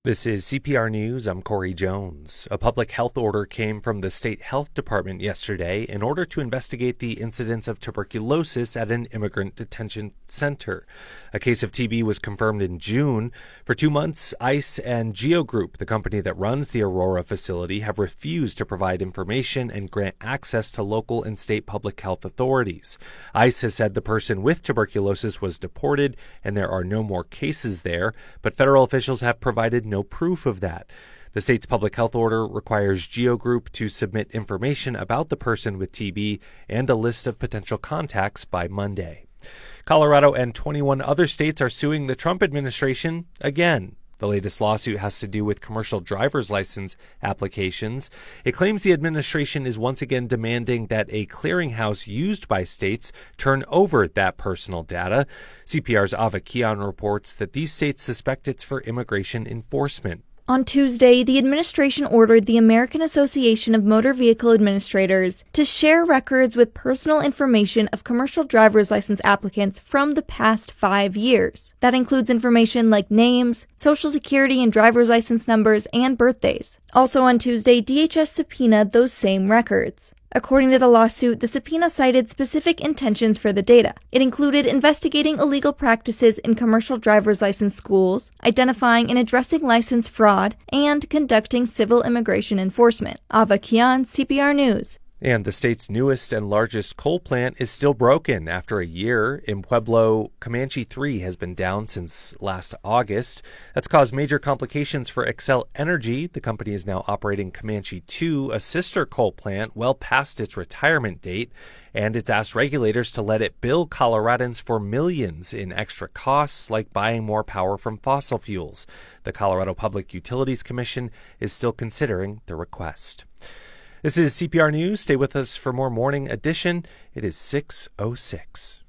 This is CPR News. I'm Corey Jones. A public health order came from the state health department yesterday in order to investigate the incidence of tuberculosis at an immigrant detention center. A case of TB was confirmed in June. For 2 months, ICE and Geo Group, the company that runs the Aurora facility, have refused to provide information and grant access to local and state public health authorities. ICE has said the person with tuberculosis was deported and there are no more cases there, but federal officials have provided no proof of that. The state's public health order requires Geo Group to submit information about the person with TB and a list of potential contacts by Monday. Colorado and 21 other states are suing the Trump administration again. The latest lawsuit has to do with commercial driver's license applications. It claims the administration is once again demanding that a clearinghouse used by states turn over that personal data. CPR's Ava Kian reports that these states suspect it's for immigration enforcement. On Tuesday, the administration ordered the American Association of Motor Vehicle Administrators to share records with personal information of commercial driver's license applicants from the past 5 years. That includes information like names, social security and driver's license numbers, and birthdays. Also on Tuesday, DHS subpoenaed those same records. According to the lawsuit, the subpoena cited specific intentions for the data. It included investigating illegal practices in commercial driver's license schools, identifying and addressing license fraud, and conducting civil immigration enforcement. Ava Kian, CPR News. And the state's newest and largest coal plant is still broken after a year. In Pueblo, Comanche 3 has been down since last August. That's caused major complications for Xcel Energy. The company is now operating Comanche 2, a sister coal plant, well past its retirement date, and it's asked regulators to let it bill Coloradans for millions in extra costs, like buying more power from fossil fuels. The Colorado Public Utilities Commission is still considering the request. This is CPR News. Stay with us for more Morning Edition. It is 6:06.